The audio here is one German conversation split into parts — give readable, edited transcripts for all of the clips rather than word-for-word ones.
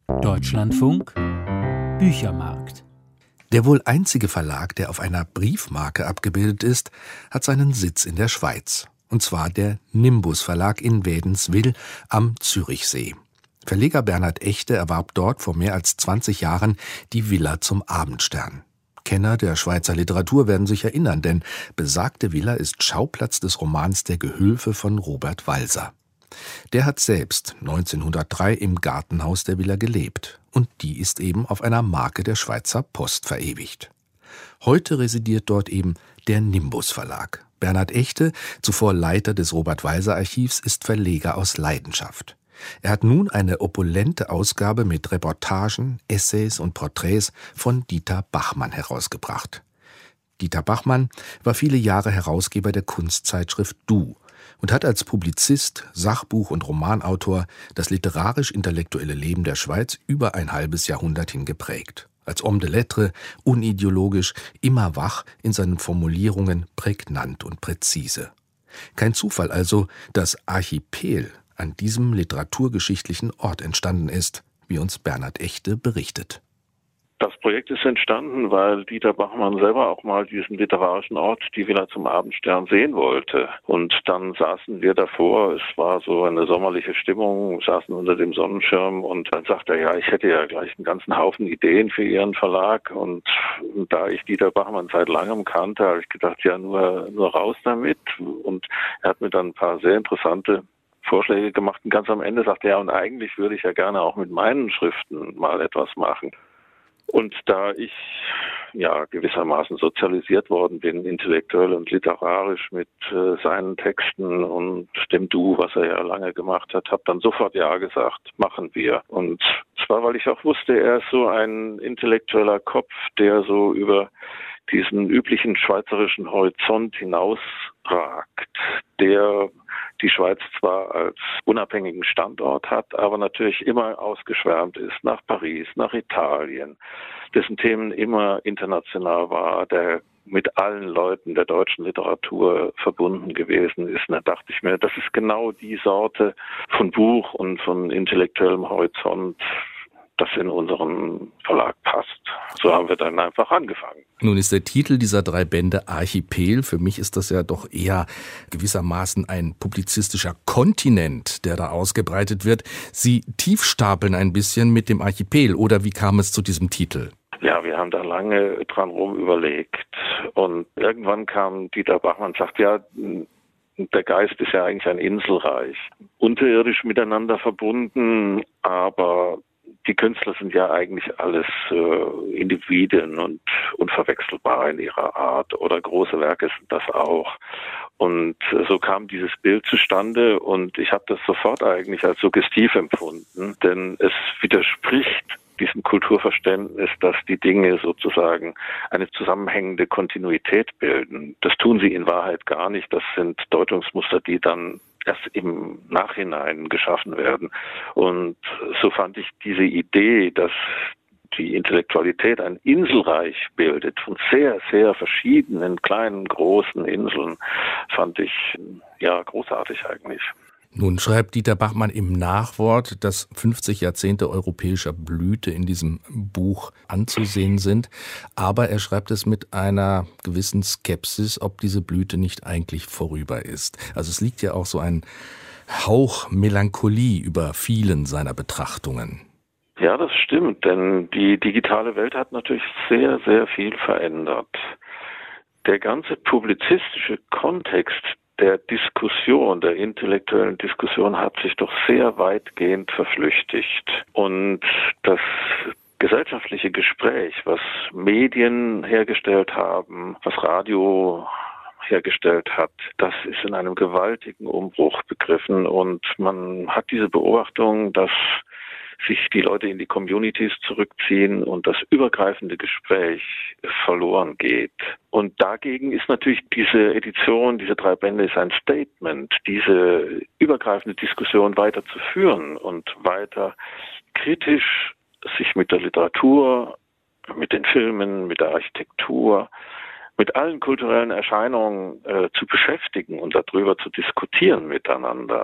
Deutschlandfunk Büchermarkt. Der wohl einzige Verlag, der auf einer Briefmarke abgebildet ist, hat seinen Sitz in der Schweiz. Und zwar der Nimbus Verlag in Wädenswil am Zürichsee. Verleger Bernhard Echte erwarb dort vor mehr als 20 Jahren die Villa zum Abendstern. Kenner der Schweizer Literatur werden sich erinnern, denn besagte Villa ist Schauplatz des Romans Der Gehülfe von Robert Walser. Der hat selbst 1903 im Gartenhaus der Villa gelebt. Und die ist eben auf einer Marke der Schweizer Post verewigt. Heute residiert dort eben der Nimbus Verlag. Bernhard Echte, zuvor Leiter des Robert-Walser-Archivs, ist Verleger aus Leidenschaft. Er hat nun eine opulente Ausgabe mit Reportagen, Essays und Porträts von Dieter Bachmann herausgebracht. Dieter Bachmann war viele Jahre Herausgeber der Kunstzeitschrift Du und hat als Publizist, Sachbuch- und Romanautor das literarisch-intellektuelle Leben der Schweiz über ein halbes Jahrhundert hin geprägt. Als Homme de Lettres, unideologisch, immer wach, in seinen Formulierungen prägnant und präzise. Kein Zufall also, dass Archipel an diesem literaturgeschichtlichen Ort entstanden ist, wie uns Bernhard Echte berichtet. Das Projekt ist entstanden, weil Dieter Bachmann selber auch mal diesen literarischen Ort, die Villa zum Abendstern, sehen wollte. Und dann saßen wir davor, es war so eine sommerliche Stimmung, saßen unter dem Sonnenschirm und dann sagte er, ja, ich hätte ja gleich einen ganzen Haufen Ideen für Ihren Verlag. Und da ich Dieter Bachmann seit langem kannte, habe ich gedacht, ja, nur raus damit. Und er hat mir dann ein paar sehr interessante Vorschläge gemacht und ganz am Ende sagte er, ja, und eigentlich würde ich ja gerne auch mit meinen Schriften mal etwas machen. Und da ich ja gewissermaßen sozialisiert worden bin, intellektuell und literarisch mit seinen Texten und dem Du, was er ja lange gemacht hat, habe dann sofort ja gesagt, machen wir. Und zwar, weil ich auch wusste, er ist so ein intellektueller Kopf, der so über diesen üblichen schweizerischen Horizont hinausragt, der die Schweiz zwar als unabhängigen Standort hat, aber natürlich immer ausgeschwärmt ist nach Paris, nach Italien, dessen Themen immer international war, der mit allen Leuten der deutschen Literatur verbunden gewesen ist. Und da dachte ich mir, das ist genau die Sorte von Buch und von intellektuellem Horizont, das in unseren Verlag passt. So haben wir dann einfach angefangen. Nun ist der Titel dieser 3 Bände Archipel. Für mich ist das ja doch eher gewissermaßen ein publizistischer Kontinent, der da ausgebreitet wird. Sie tiefstapeln ein bisschen mit dem Archipel, oder wie kam es zu diesem Titel? Ja, wir haben da lange dran rum überlegt und irgendwann kam Dieter Bachmann und sagt, ja, der Geist ist ja eigentlich ein Inselreich, unterirdisch miteinander verbunden, aber die Künstler sind ja eigentlich alles Individuen und unverwechselbar in ihrer Art, oder große Werke sind das auch. Und so kam dieses Bild zustande und ich habe das sofort eigentlich als suggestiv empfunden, denn es widerspricht diesem Kulturverständnis, dass die Dinge sozusagen eine zusammenhängende Kontinuität bilden. Das tun sie in Wahrheit gar nicht. Das sind Deutungsmuster, die dann erst im Nachhinein geschaffen werden. Und so fand ich diese Idee, dass die Intellektualität ein Inselreich bildet von sehr, sehr verschiedenen kleinen, großen Inseln, fand ich ja großartig eigentlich. Nun schreibt Dieter Bachmann im Nachwort, dass 50 Jahrzehnte europäischer Blüte in diesem Buch anzusehen sind. Aber er schreibt es mit einer gewissen Skepsis, ob diese Blüte nicht eigentlich vorüber ist. Also es liegt ja auch so ein Hauch Melancholie über vielen seiner Betrachtungen. Ja, das stimmt, denn die digitale Welt hat natürlich sehr, sehr viel verändert. Der ganze publizistische Kontext der Diskussion, der intellektuellen Diskussion hat sich doch sehr weitgehend verflüchtigt. Und das gesellschaftliche Gespräch, was Medien hergestellt haben, was Radio hergestellt hat, das ist in einem gewaltigen Umbruch begriffen. Und man hat diese Beobachtung, dass sich die Leute in die Communities zurückziehen und das übergreifende Gespräch verloren geht. Und dagegen ist natürlich diese Edition, diese 3 Bände ist ein Statement, diese übergreifende Diskussion weiter zu führen und weiter kritisch sich mit der Literatur, mit den Filmen, mit der Architektur, mit allen kulturellen Erscheinungen zu beschäftigen und darüber zu diskutieren miteinander.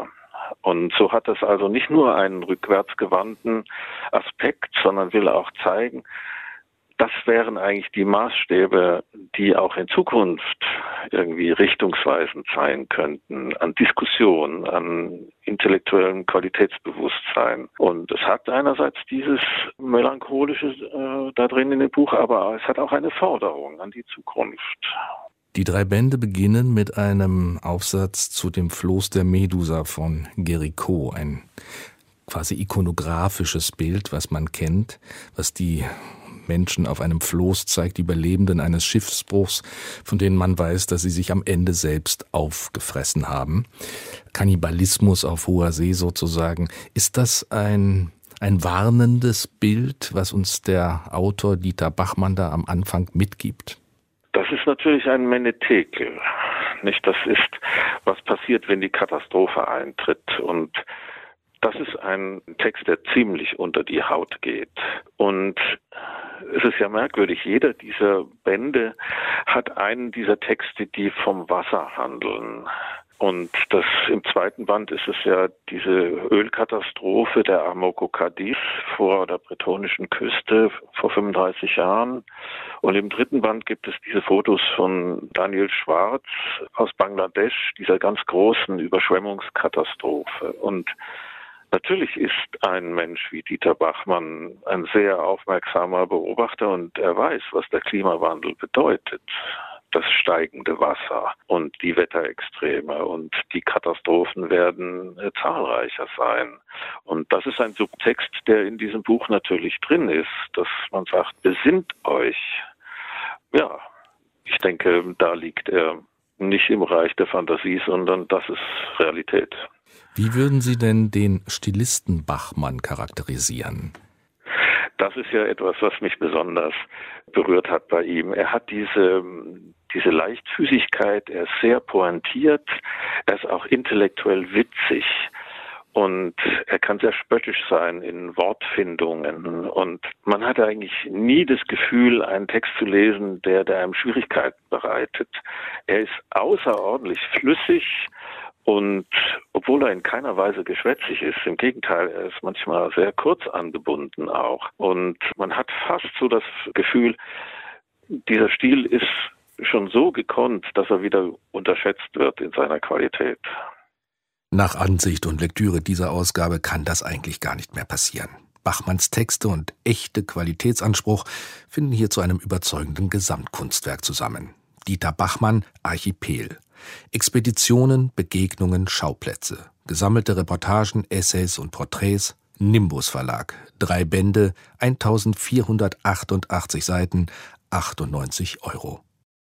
Und so hat es also nicht nur einen rückwärtsgewandten Aspekt, sondern will auch zeigen, das wären eigentlich die Maßstäbe, die auch in Zukunft irgendwie richtungsweisend sein könnten an Diskussion, an intellektuellem Qualitätsbewusstsein. Und es hat einerseits dieses Melancholische da drin in dem Buch, aber es hat auch eine Forderung an die Zukunft. Die 3 Bände beginnen mit einem Aufsatz zu dem Floß der Medusa von Géricault, ein quasi ikonografisches Bild, was man kennt, was die Menschen auf einem Floß zeigt, die Überlebenden eines Schiffsbruchs, von denen man weiß, dass sie sich am Ende selbst aufgefressen haben. Kannibalismus auf hoher See sozusagen. Ist das ein warnendes Bild, was uns der Autor Dieter Bachmann da am Anfang mitgibt? Das ist natürlich ein Menetekel. Nicht? Das ist, was passiert, wenn die Katastrophe eintritt. Und das ist ein Text, der ziemlich unter die Haut geht. Und es ist ja merkwürdig, jeder dieser Bände hat einen dieser Texte, die vom Wasser handeln. Und das im 2. Band ist es ja diese Ölkatastrophe der Amoco Cadiz vor der bretonischen Küste vor 35 Jahren. Und im 3. Band gibt es diese Fotos von Daniel Schwarz aus Bangladesch, dieser ganz großen Überschwemmungskatastrophe. Und natürlich ist ein Mensch wie Dieter Bachmann ein sehr aufmerksamer Beobachter und er weiß, was der Klimawandel bedeutet. Das steigende Wasser und die Wetterextreme und die Katastrophen werden zahlreicher sein. Und das ist ein Subtext, der in diesem Buch natürlich drin ist, dass man sagt, besinnt euch. Ja, ich denke, da liegt er nicht im Reich der Fantasie, sondern das ist Realität. Wie würden Sie denn den Stilisten Bachmann charakterisieren? Das ist ja etwas, was mich besonders berührt hat bei ihm. Er hat diese Leichtfüßigkeit, er ist sehr pointiert, er ist auch intellektuell witzig und er kann sehr spöttisch sein in Wortfindungen und man hat eigentlich nie das Gefühl, einen Text zu lesen, der einem Schwierigkeiten bereitet. Er ist außerordentlich flüssig. Und obwohl er in keiner Weise geschwätzig ist, im Gegenteil, er ist manchmal sehr kurz angebunden auch. Und man hat fast so das Gefühl, dieser Stil ist schon so gekonnt, dass er wieder unterschätzt wird in seiner Qualität. Nach Ansicht und Lektüre dieser Ausgabe kann das eigentlich gar nicht mehr passieren. Bachmanns Texte und echte Qualitätsanspruch finden hier zu einem überzeugenden Gesamtkunstwerk zusammen. Dieter Bachmann, Archipel. Expeditionen, Begegnungen, Schauplätze. Gesammelte Reportagen, Essays und Porträts. Nimbus Verlag. 3 Bände, 1488 Seiten, 98 €.